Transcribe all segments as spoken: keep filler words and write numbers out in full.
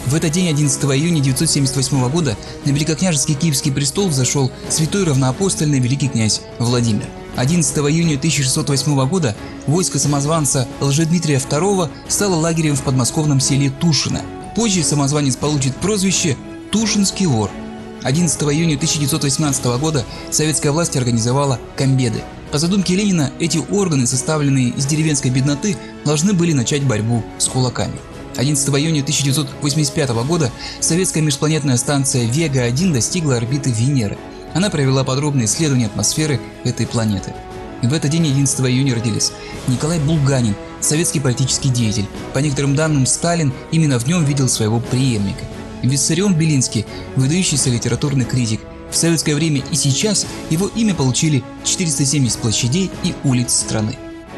В этот день, одиннадцатого июня девятьсот семьдесят восьмого года, на великокняжеский Киевский престол взошел святой равноапостольный великий князь Владимир. одиннадцатого июня тысяча шестьсот восьмого года войско самозванца Лжедмитрия второго стало лагерем в подмосковном селе Тушино. Позже самозванец получит прозвище «Тушинский вор». одиннадцатого июня тысяча девятьсот восемнадцатого года советская власть организовала комбеды. По задумке Ленина, эти органы, составленные из деревенской бедноты, должны были начать борьбу с кулаками. одиннадцатого июня тысяча девятьсот восемьдесят пятого года советская межпланетная станция Вега один достигла орбиты Венеры. Она провела подробное исследование атмосферы этой планеты. И в этот день, одиннадцатого июня, родились Николай Булганин, советский политический деятель. По некоторым данным, Сталин именно в нем видел своего преемника. Виссарион Белинский, выдающийся литературный критик. В советское время и сейчас его имя получили четыреста семьдесят площадей и улиц страны.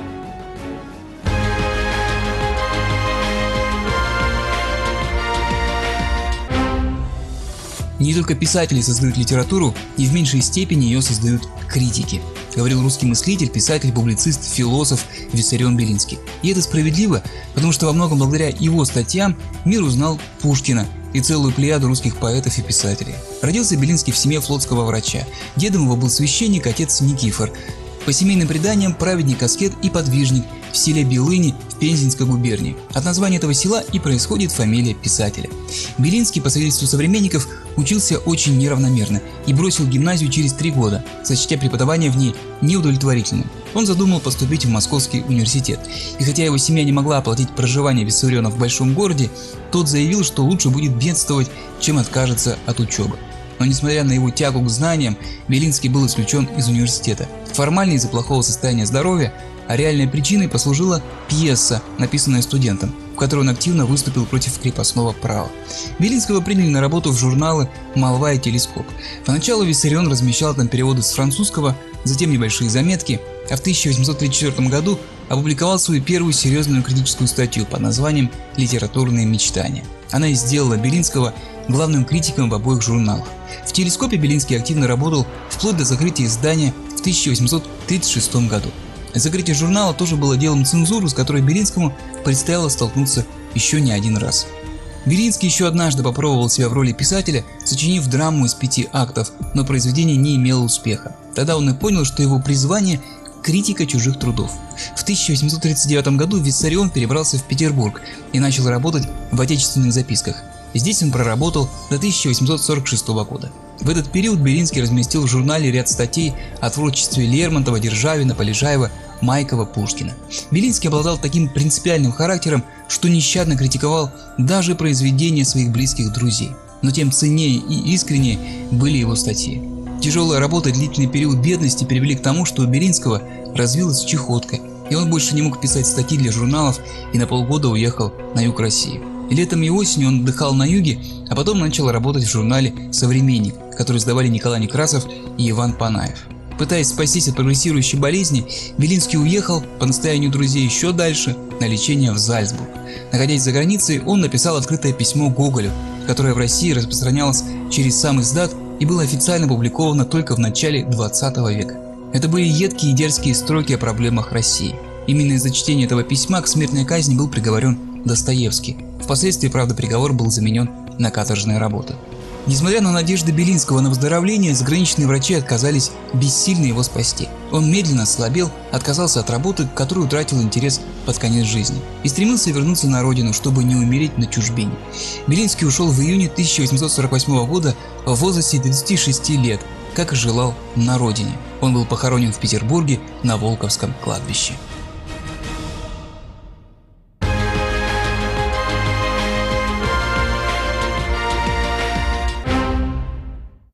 Не только писатели создают литературу, и в меньшей степени ее создают критики, говорил русский мыслитель, писатель, публицист, философ Виссарион Белинский. И это справедливо, потому что во многом благодаря его статьям мир узнал Пушкина и целую плеяду русских поэтов и писателей. Родился Белинский в семье флотского врача. Дедом его был священник, отец Никифор. По семейным преданиям, праведник-аскет и подвижник в селе Белыни в Пензенской губернии. От названия этого села и происходит фамилия писателя. Белинский, по свидетельству современников, учился очень неравномерно и бросил гимназию через три года, сочтя преподавание в ней неудовлетворительным. Он задумал поступить в Московский университет, и хотя его семья не могла оплатить проживание Виссариона в большом городе, тот заявил, что лучше будет бедствовать, чем откажется от учебы. Но несмотря на его тягу к знаниям, Белинский был исключен из университета. Формально из-за плохого состояния здоровья, а реальной причиной послужила пьеса, написанная студентом, в которой он активно выступил против крепостного права. Белинского приняли на работу в журналы «Молва» и «Телескоп». Поначалу Виссарион размещал там переводы с французского, затем небольшие заметки, а в тысяча восемьсот тридцать четвёртом году опубликовал свою первую серьезную критическую статью под названием «Литературные мечтания». Она и сделала Белинского главным критиком в обоих журналах. В «Телескопе» Белинский активно работал вплоть до закрытия издания в тысяча восемьсот тридцать шестом году. Закрытие журнала тоже было делом цензуры, с которой Белинскому предстояло столкнуться еще не один раз. Белинский еще однажды попробовал себя в роли писателя, сочинив драму из пяти актов, но произведение не имело успеха. Тогда он и понял, что его призвание – критика чужих трудов. В тысяча восемьсот тридцать девятом году Виссарион перебрался в Петербург и начал работать в отечественных записках. Здесь он проработал до тысяча восемьсот сорок шестого года. В этот период Белинский разместил в журнале ряд статей о творчестве Лермонтова, Державина, Полежаева, Майкова, Пушкина. Белинский обладал таким принципиальным характером, что нещадно критиковал даже произведения своих близких друзей. Но тем ценнее и искреннее были его статьи. Тяжелая работа и длительный период бедности привели к тому, что у Белинского развилась чехотка, и он больше не мог писать статьи для журналов и на полгода уехал на юг России. Летом и осенью он отдыхал на юге, а потом начал работать в журнале «Современник», который издавали Николай Некрасов и Иван Панаев. Пытаясь спастись от прогрессирующей болезни, Белинский уехал по настоянию друзей еще дальше на лечение в Зальцбург. Находясь за границей, он написал открытое письмо Гоголю, которое в России распространялось через сам издат и было официально опубликовано только в начале двадцатого века. Это были едкие и дерзкие строки о проблемах России. Именно из-за чтения этого письма к смертной казни был приговорен Достоевский. Впоследствии, правда, приговор был заменен на каторжные работы. Несмотря на надежды Белинского на выздоровление, заграничные врачи отказались бессильно его спасти. Он медленно ослабел, отказался от работы, к которой утратил интерес под конец жизни, и стремился вернуться на родину, чтобы не умереть на чужбине. Белинский ушел в июне тысяча восемьсот сорок восьмого года в возрасте тридцати шести лет, как и желал на родине. Он был похоронен в Петербурге на Волковском кладбище.